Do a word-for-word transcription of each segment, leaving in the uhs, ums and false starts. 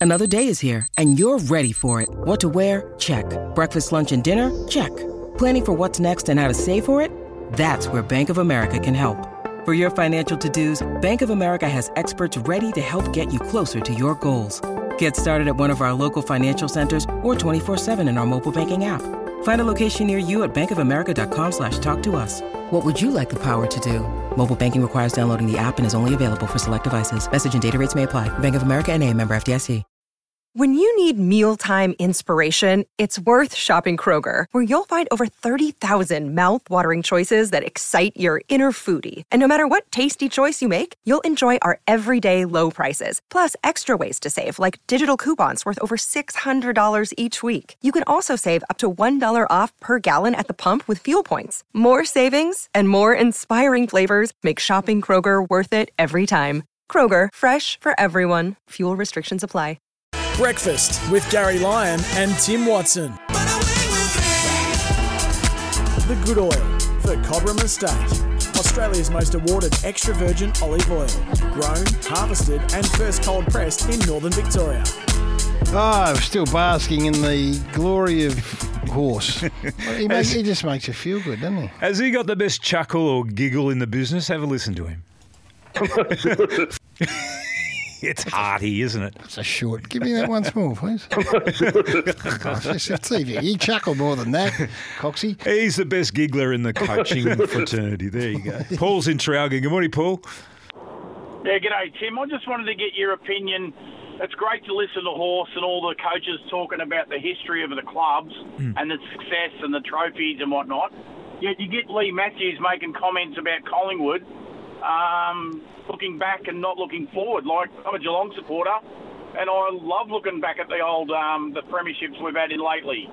Another day is here, and you're ready for it. What to wear? Check. Breakfast, lunch, and dinner? Check. Planning for what's next and how to save for it? That's where Bank of America can help. For your financial to-dos, Bank of America has experts ready to help get you closer to your goals. Get started at one of our local financial centers or twenty-four seven in our mobile banking app. Find a location near you at bankofamerica.com slash talk to us. What would you like the power to do? Mobile banking requires downloading the app and is only available for select devices. Message and data rates may apply. Bank of America N A, member F D I C. When you need mealtime inspiration, it's worth shopping Kroger, where you'll find over thirty thousand mouth-watering choices that excite your inner foodie. And no matter what tasty choice you make, you'll enjoy our everyday low prices, plus extra ways to save, like digital coupons worth over six hundred dollars each week. You can also save up to one dollar off per gallon at the pump with fuel points. More savings and more inspiring flavors make shopping Kroger worth it every time. Kroger, fresh for everyone. Fuel restrictions apply. Breakfast with Gary Lyon and Tim Watson. The Good Oil for Cobram Estate. Australia's most awarded extra virgin olive oil. Grown, harvested and first cold pressed in northern Victoria. Oh, I'm still basking in the glory of horse. he, makes, he just makes you feel good, doesn't he? Has he got the best chuckle or giggle in the business? Have a listen to him. It's hearty, isn't it? It's a short. Give me that once more, please. Gosh, let's see if you, you chuckle more than that, Coxie. He's the best giggler in the coaching fraternity. There you go. Paul's in Traralgon. Good morning, Paul. Yeah, g'day, Tim. I just wanted to get your opinion. It's great to listen to Horse and all the coaches talking about the history of the clubs mm. and the success and the trophies and whatnot. Yet you get Lee Matthews making comments about Collingwood, um, looking back and not looking forward. Like, I'm a Geelong supporter, and I love looking back at the old um, the premierships we've had in lately.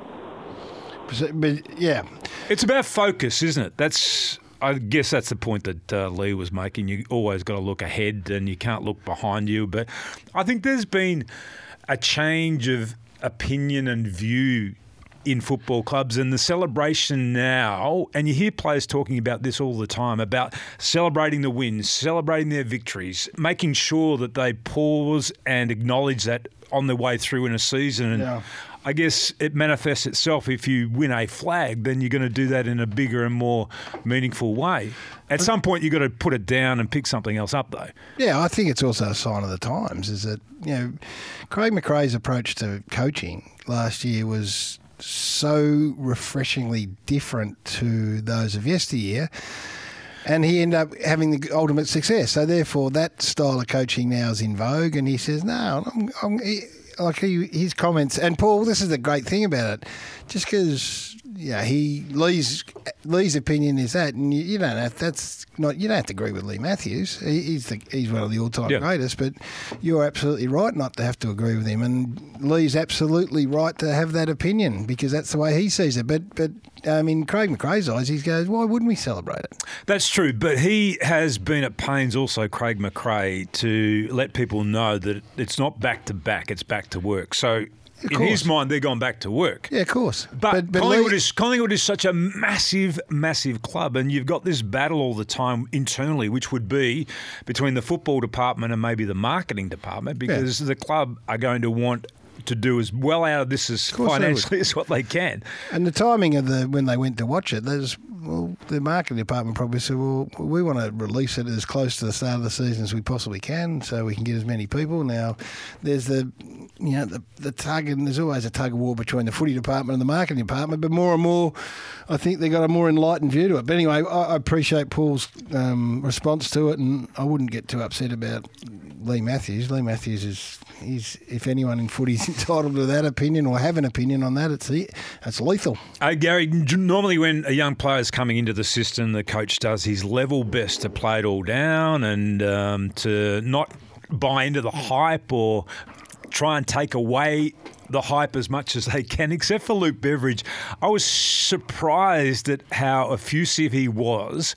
But, yeah. It's about focus, isn't it? That's... I guess that's the point that uh, Lee was making. You always got to look ahead and you can't look behind you. But I think there's been a change of opinion and view in football clubs, and the celebration now, and you hear players talking about this all the time, about celebrating the wins, celebrating their victories, making sure that they pause and acknowledge that on their way through in a season. And yeah. I guess it manifests itself. If you win a flag, then you're going to do that in a bigger and more meaningful way. At some point, you've got to put it down and pick something else up, though. Yeah, I think it's also a sign of the times, is that, you know, Craig McRae's approach to coaching last year was so refreshingly different to those of yesteryear, and he ended up having the ultimate success. So therefore, that style of coaching now is in vogue, and he says, no, I'm, I'm, he, like he, his comments, and Paul, this is the great thing about it, just because yeah, he Lee's Lee's opinion is that, and you, you don't have that's not you don't have to agree with Lee Matthews. He, he's the, he's one of the all-time yep. greatest, but you're absolutely right not to have to agree with him, and Lee's absolutely right to have that opinion because that's the way he sees it. But but I mean, Craig McRae's eyes, he goes, why wouldn't we celebrate it? That's true, but he has been at pains also, Craig McRae, to let people know that it's not back to back; it's back to work. So. Of in course. his mind, they're gone back to work. Yeah, of course. But, but, but Collingwood, Lee... is, Collingwood is such a massive, massive club, and you've got this battle all the time internally, which would be between the football department and maybe the marketing department, because yeah. the club are going to want to do as well out of this as financially as what they can. And the timing of the when they went to watch it, there's well, the marketing department probably said, well, we want to release it as close to the start of the season as we possibly can so we can get as many people. Now, there's the, you know, the, the tug, and there's always a tug of war between the footy department and the marketing department, but more and more, I think they've got a more enlightened view to it. But anyway, I, I appreciate Paul's um, response to it, and I wouldn't get too upset about Lee Matthews. Lee Matthews is, he's, if anyone in footy is entitled to that opinion or have an opinion on that, it's it's lethal. Uh, Gary, normally when a young player is coming into the system, the coach does his level best to play it all down and um, to not buy into the hype or try and take away the hype as much as they can, except for Luke Beveridge. I was surprised at how effusive he was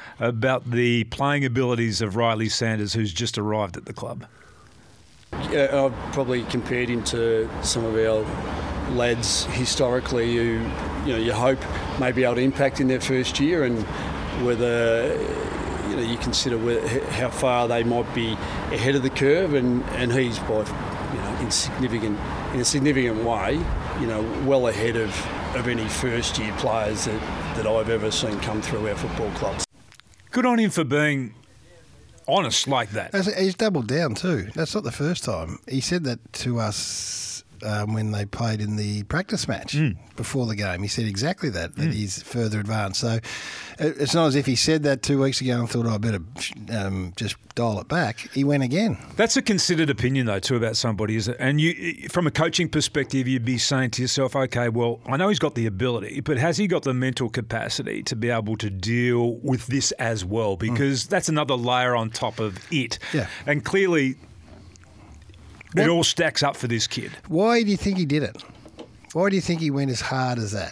about the playing abilities of Riley Sanders, who's just arrived at the club. Yeah, I've probably compared him to some of our lads historically who, you know, you hope may be able to impact in their first year, and whether, you know, you consider whether, how far they might be ahead of the curve, and, and he's by, you know, in significant in a significant way, you know, well ahead of, of any first-year players that, that I've ever seen come through our football clubs. Good on him for being honest like that. He's doubled down too. That's not the first time. He said that to us um, when they played in the practice match mm. before the game. He said exactly that, that mm. he's further advanced. So it's not as if he said that two weeks ago and thought, oh, I better um, just dial it back. He went again. That's a considered opinion, though, too, about somebody, is it? And you, from a coaching perspective, you'd be saying to yourself, okay, well, I know he's got the ability, but has he got the mental capacity to be able to deal with this as well? Because mm. that's another layer on top of it. Yeah. And clearly, it what, all stacks up for this kid. Why do you think he did it? Why do you think he went as hard as that?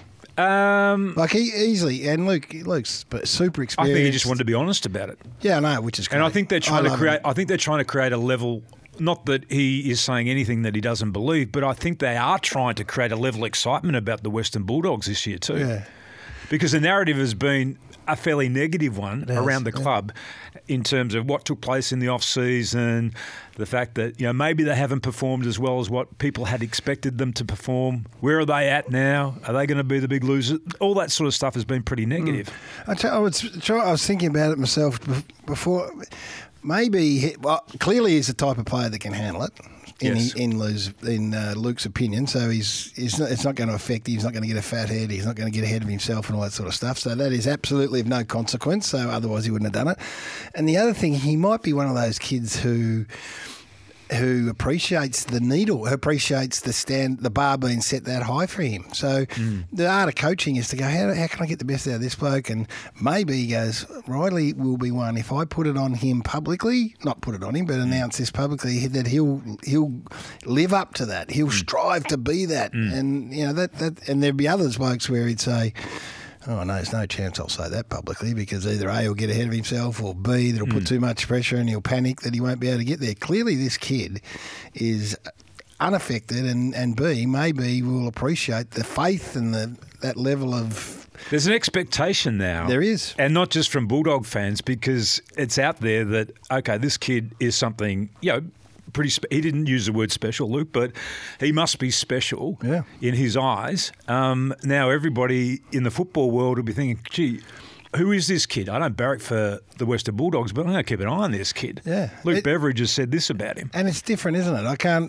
Um, like he easily, and Luke, Luke's super experienced. I think he just wanted to be honest about it. Yeah, I know, which is great. And I think they're trying I to create. Him. I think they're trying to create a level. Not that he is saying anything that he doesn't believe, but I think they are trying to create a level of excitement about the Western Bulldogs this year too. Yeah. Because the narrative has been a fairly negative one has, around the yeah. club in terms of what took place in the off-season, the fact that, you know, maybe they haven't performed as well as what people had expected them to perform. Where are they at now? Are they going to be the big losers? All that sort of stuff has been pretty negative. Mm. I, t- I, was try, I was thinking about it myself before. Maybe, well, clearly he's the type of player that can handle it. In, yes. in, Lou's, in uh, Luke's opinion, so he's, he's not, it's not going to affect him. He's not going to get a fat head. He's not going to get ahead of himself and all that sort of stuff. So that is absolutely of no consequence. So otherwise he wouldn't have done it. And the other thing, he might be one of those kids who who appreciates the needle, who appreciates the stand, the bar being set that high for him. So mm. the art of coaching is to go, how, how can I get the best out of this bloke? And maybe he goes, Riley will be one. If I put it on him publicly, not put it on him, but announce this publicly, that he'll he'll live up to that. He'll mm. strive to be that. Mm. And you know that that. And there'd be others blokes where he'd say, oh, no, there's no chance I'll say that publicly, because either A, he'll get ahead of himself, or B, that'll mm. put too much pressure and he'll panic that he won't be able to get there. Clearly this kid is unaffected, and, and B, maybe will appreciate the faith and the that level of... There's an expectation now. There is. And not just from Bulldog fans, because it's out there that, okay, this kid is something, you know, pretty. Spe- he didn't use the word special, Luke, but he must be special yeah. in his eyes. Um, now everybody in the football world will be thinking, gee, who is this kid? I don't barrack for the Western Bulldogs, but I'm going to keep an eye on this kid. Yeah. Luke it, Beveridge has said this about him. And it's different, isn't it? I can't...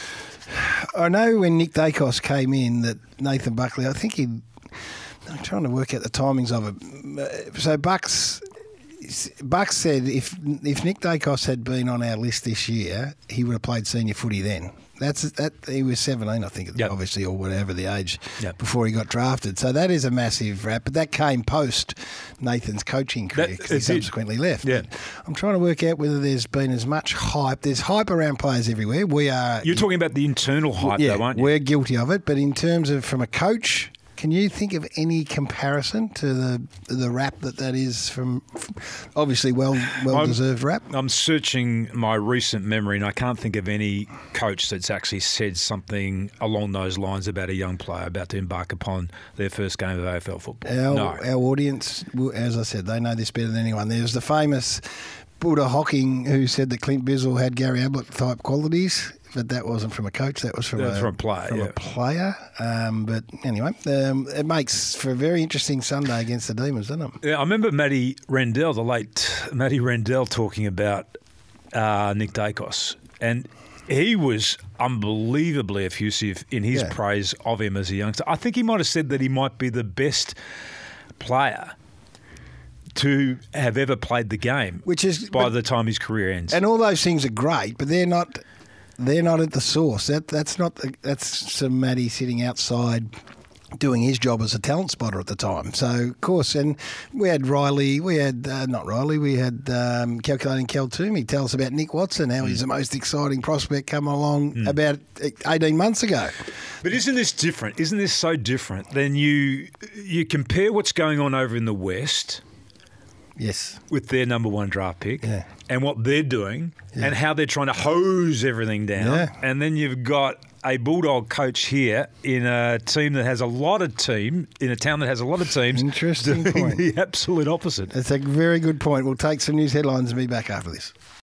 I know when Nick Dacos came in that Nathan Buckley, I think he... I'm trying to work out the timings of it. So Bucks... Bucks said if if Nick Dacos had been on our list this year, he would have played senior footy then. That's that. He was seventeen, I think, yep. obviously, or whatever the age yep. before he got drafted. So that is a massive rap. But that came post Nathan's coaching career, because he subsequently it. left. Yeah. I'm trying to work out whether there's been as much hype. There's hype around players everywhere. We are. You're talking about the internal hype, yeah, though, aren't you? We're guilty of it. But in terms of from a coach. Can you think of any comparison to the the rap that that is from, from obviously well well deserved rap? I'm searching my recent memory and I can't think of any coach that's actually said something along those lines about a young player about to embark upon their first game of A F L football. Our, no. our audience, as I said, they know this better than anyone. There's the famous Buddha Hocking who said that Clint Bizzle had Gary Ablett type qualities. But that wasn't from a coach. That was from, yeah, a, from a player. From yeah. a player. Um, but anyway, um, it makes for a very interesting Sunday against the Demons, doesn't it? Yeah, I remember Matty Rendell, the late Matty Rendell, talking about uh, Nick Dacos, and he was unbelievably effusive in his yeah. praise of him as a youngster. I think he might have said that he might be the best player to have ever played the game, which is by but, the time his career ends. And all those things are great, but they're not. They're not at the source. That that's not. The, that's some Matty sitting outside doing his job as a talent spotter at the time. So of course, and we had Riley. We had uh, not Riley. We had um, Calculating Kel Toomey tell us about Nick Watson. How mm. he's the most exciting prospect coming along mm. about eighteen months ago. But isn't this different? Isn't this so different? Then you you compare what's going on over in the West. Yes. With their number one draft pick yeah. and what they're doing yeah. and how they're trying to hose everything down. Yeah. And then you've got a Bulldog coach here in a team that has a lot of team, in a town that has a lot of teams. Interesting doing point. The absolute opposite. That's a very good point. We'll take some news headlines and be back after this.